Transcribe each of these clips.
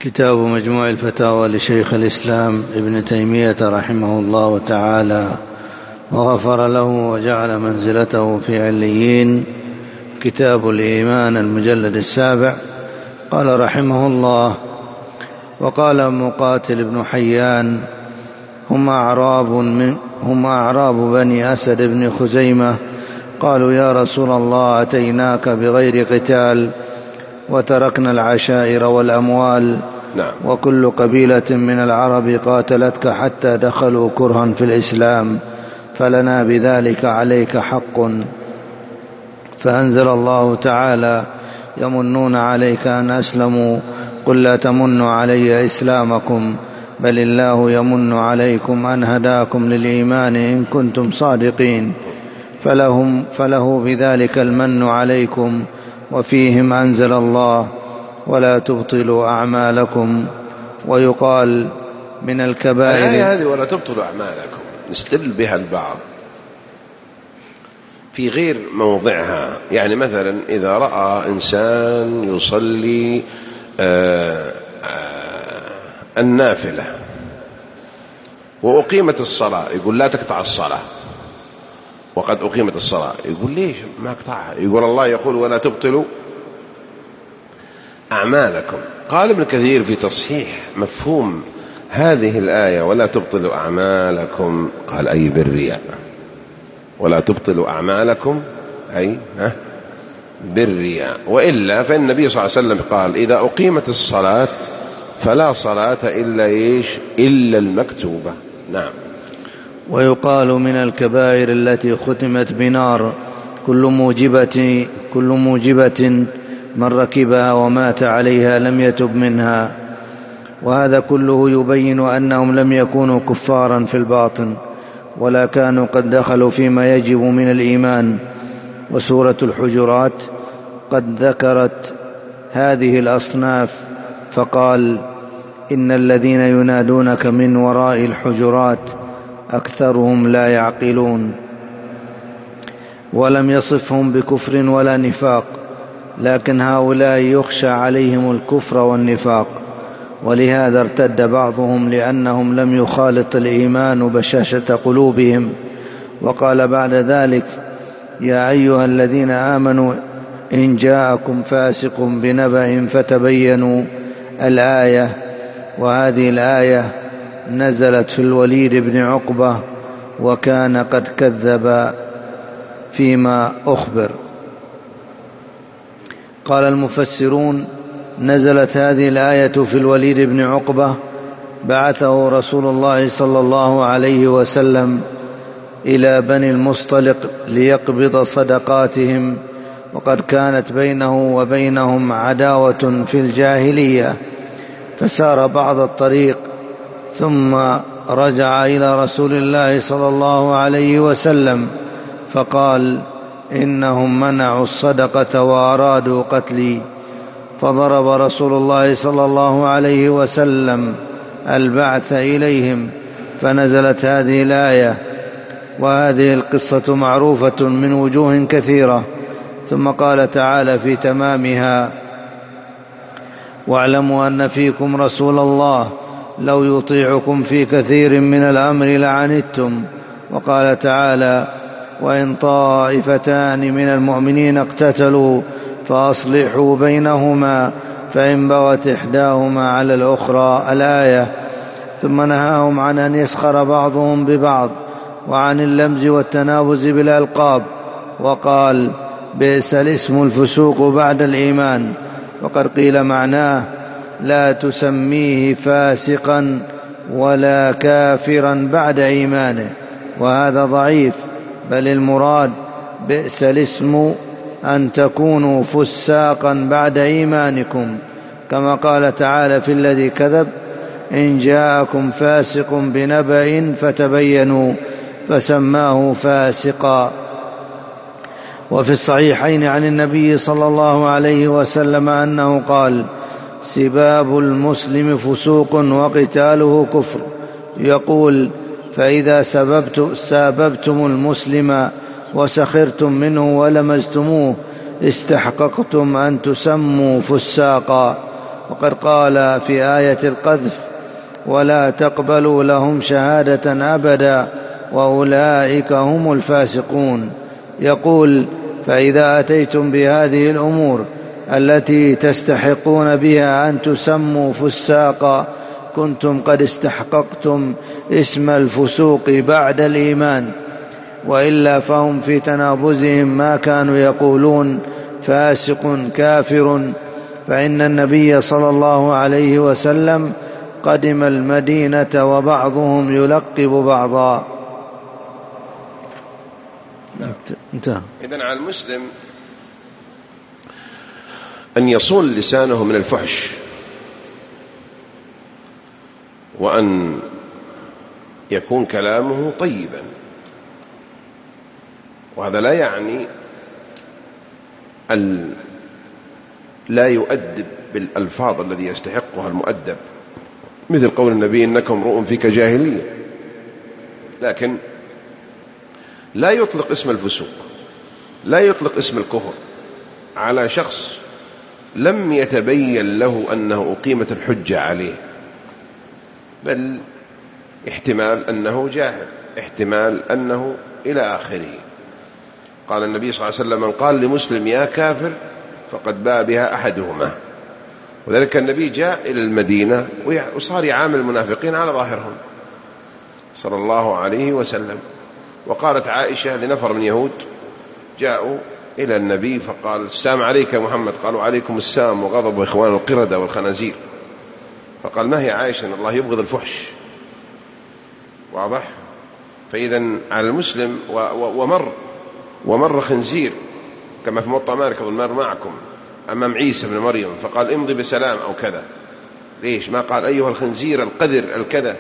كتاب مجموع الفتاوى لشيخ الإسلام ابن تيمية رحمه الله تعالى وغفر له وجعل منزلته في عليين. كتاب الإيمان المجلد 7. قال رحمه الله: وقال مقاتل بن حيان: هم أعراب بني أسد بن خزيمة، قالوا يا رسول الله أتيناك بغير قتال وتركنا العشائر والأموال، وكل قبيلة من العرب قاتلتك حتى دخلوا كرها في الإسلام، فلنا بذلك عليك حق. فأنزل الله تعالى: يمنون عليك أن أسلموا، قل لا تمنوا علي إسلامكم، بل الله يمن عليكم أن هداكم للإيمان إن كنتم صادقين، فله بذلك المن عليكم. وفيهم أنزل الله: ولا تبطلوا أعمالكم. ويقال من الكبائر هذه ولا تبطلوا أعمالكم نستدل بها البعض في غير موضعها. يعني مثلا إذا رأى إنسان يصلي النافلة وأقيمت الصلاة، يقول لا تقطع الصلاة، وقد أقيمت الصلاة، يقول ليش ما أقطعها؟ يقول الله يقول ولا تبطلوا أعمالكم. قال ابن كثير في تصحيح مفهوم هذه الآية ولا تبطلوا أعمالكم، قال أي بالرياء، ولا تبطلوا أعمالكم أي بالرياء. وإلا فإن النبي صلى الله عليه وسلم قال إذا أقيمت الصلاة فلا صلاة إلا المكتوبة. نعم. ويقال من الكبائر التي ختمت بنار كل موجبة من ركبها ومات عليها لم يتب منها. وهذا كله يبين أنهم لم يكونوا كفارا في الباطن، ولا كانوا قد دخلوا فيما يجب من الإيمان. وسورة الحجرات قد ذكرت هذه الأصناف فقال: إن الذين ينادونك من وراء الحجرات أكثرهم لا يعقلون. ولم يصفهم بكفر ولا نفاق، لكن هؤلاء يخشى عليهم الكفر والنفاق، ولهذا ارتد بعضهم لأنهم لم يخالط الإيمان بشاشة قلوبهم. وقال بعد ذلك: يا أيها الذين آمنوا إن جاءكم فاسق بنبأ فتبينوا الآية. وهذه الآية نزلت في الوليد بن عقبة، وكان قد كذب فيما أخبر. قال المفسرون: نزلت هذه الآية في الوليد بن عقبة، بعثه رسول الله صلى الله عليه وسلم إلى بني المصطلق ليقبض صدقاتهم، وقد كانت بينه وبينهم عداوة في الجاهلية، فسار بعض الطريق ثم رجع إلى رسول الله صلى الله عليه وسلم فقال: إنهم منعوا الصدقة وأرادوا قتلي. فضرب رسول الله صلى الله عليه وسلم البعث إليهم، فنزلت هذه الآية. وهذه القصة معروفة من وجوه كثيرة. ثم قال تعالى في تمامها: واعلموا أن فيكم رسول الله لو يطيعكم في كثير من الأمر لعنتم. وقال تعالى: وإن طائفتان من المؤمنين اقتتلوا فأصلحوا بينهما فإن بغت إحداهما على الأخرى الآية. ثم نهاهم عن أن يسخر بعضهم ببعض وعن اللمز والتنابز بالألقاب، وقال: بئس الاسم الفسوق بعد الإيمان. وقد قيل معناه: لا تسميه فاسقا ولا كافرا بعد إيمانه، وهذا ضعيف، بل المراد بئس الاسم أن تكونوا فساقا بعد إيمانكم، كما قال تعالى في الذي كذب: إن جاءكم فاسق بنبأ فتبينوا، فسماه فاسقا. وفي الصحيحين عن النبي صلى الله عليه وسلم أنه قال: سباب المسلم فسوق وقتاله كفر. يقول: فإذا ساببتم المسلم وسخرتم منه ولمزتموه استحققتم أن تسموا فساقا. وقد قال في آية القذف: ولا تقبلوا لهم شهادة أبدا وأولئك هم الفاسقون. يقول: فإذا أتيتم بهذه الأمور التي تستحقون بها أن تسموا فساقا كنتم قد استحققتم اسم الفسوق بعد الإيمان، وإلا فهم في تنابزهم ما كانوا يقولون فاسق كافر، فإن النبي صلى الله عليه وسلم قدم المدينة وبعضهم يلقب بعضا. انتهى. إذن على المسلم أن يصون لسانه من الفحش، وأن يكون كلامه طيبا، وهذا لا يعني أن لا يؤدب بالألفاظ الذي يستحقها المؤدب، مثل قول النبي: إنك امرؤ فيك جاهلية، لكن لا يطلق اسم الفسوق، لا يطلق اسم الكفر على شخص لم يتبين له أنه أقيمت الحجة عليه، بل احتمال أنه جاهل، احتمال أنه إلى آخره. قال النبي صلى الله عليه وسلم: من قال لمسلم يا كافر فقد باء بها أحدهما. وذلك النبي جاء إلى المدينة وصار يعامل المنافقين على ظاهرهم صلى الله عليه وسلم. وقالت عائشة لنفر من يهود جاءوا إلى النبي فقال: السلام عليك يا محمد. قالوا: عليكم السلام، وغضب إخوان القردة والخنازير. فقال: ما هي عائشة؟ إن الله يبغض الفحش. واضح؟ فإذا على المسلم ومر خنزير كما في موطأ مالك: مر معكم أمام عيسى بن مريم فقال: امضي بسلام أو كذا. ليش ما قال أيها الخنزير القذر الكذا؟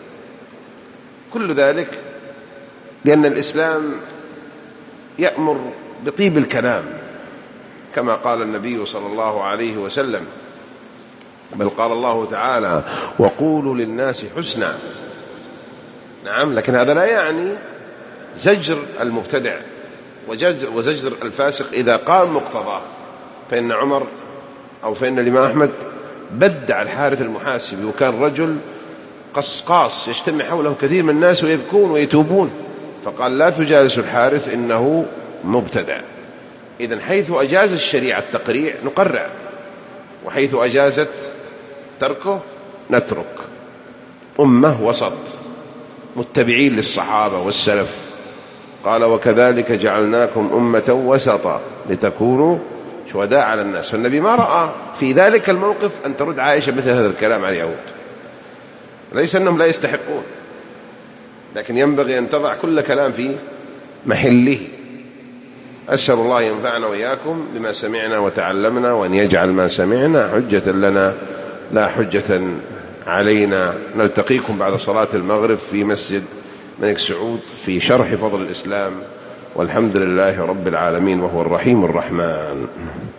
كل ذلك لأن الإسلام يأمر بطيب الكلام، كما قال النبي صلى الله عليه وسلم، بل قال الله تعالى: وقولوا للناس حسنا. نعم، لكن هذا لا يعني زجر المبتدع وزجر الفاسق إذا قام مقتضاه. فإن عمر أو فإن الإمام أحمد بدع الحارث المحاسبي، وكان رجل قصقاص يجتمع حوله كثير من الناس ويبكون ويتوبون، فقال: لا تجالسوا الحارث إنه مبتدع. إذن حيث أجاز الشريعة التقريع نقرع، وحيث أجازت تركه نترك. أمة وسط متبعين للصحابة والسلف. قال: وكذلك جعلناكم أمة وسطا لتكونوا شهداء على الناس. فالنبي ما رأى في ذلك الموقف أن ترد عائشة مثل هذا الكلام على اليهود. ليس أنهم لا يستحقون، لكن ينبغي أن تضع كل كلام في محله. أسأل الله ينفعنا وإياكم بما سمعنا وتعلمنا، وأن يجعل ما سمعنا حجة لنا لا حجة علينا. نلتقيكم بعد صلاة المغرب في مسجد الملك سعود في شرح فضل الإسلام، والحمد لله رب العالمين، وهو الرحيم الرحمن.